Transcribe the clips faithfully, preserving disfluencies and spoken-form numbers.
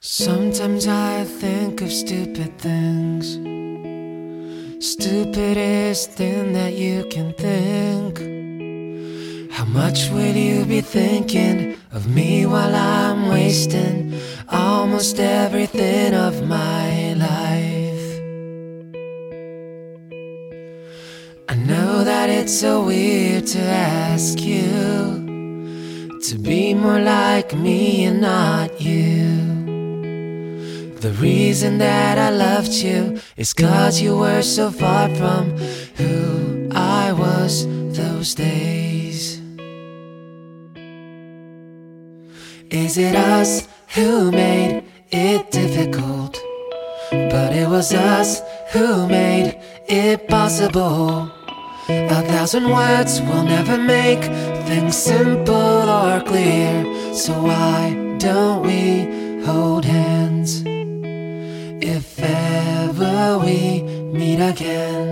Sometimes I think of stupid things, stupidest thing that you can think. How much will you be thinking of me while I'm wasting almost everything of my life? I know that it's so weird to ask you to be more like me and not you. The reason that I loved you is 'cause you were so far from who I was those days. Is it us who made it difficult? But it was us who made it possible. A thousand words will never make things simple or clear. So why don't we hold hands if ever we meet again?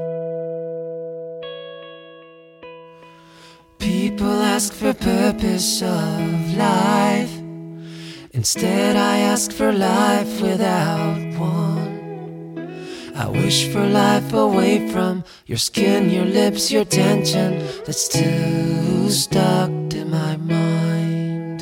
People ask for purpose of life. Instead I ask for life without one. I wish for life away from your skin, your lips, your tension that's too stuck to my mind.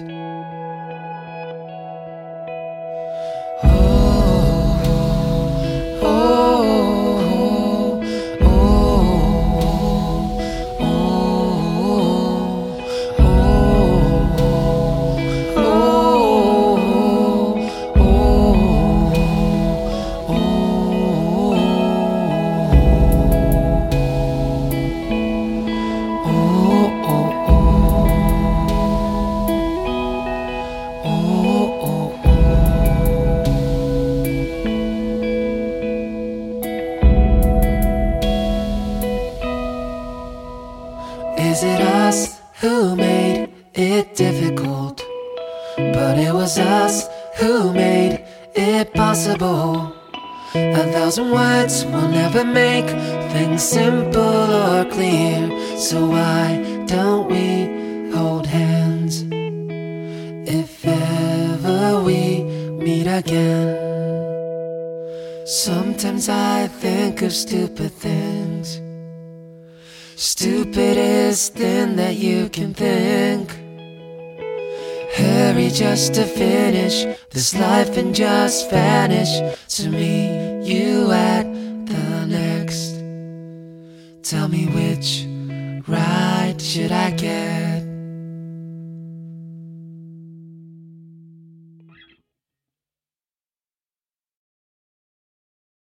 Is it us who made it difficult? But it was us who made it possible. A thousand words will never make things simple or clear. So why don't we hold hands if ever we meet again? Sometimes I think of stupid things, stupidest thing that you can think. Hurry just to finish this life and just vanish to meet you at the next. Tell me, which ride should I get?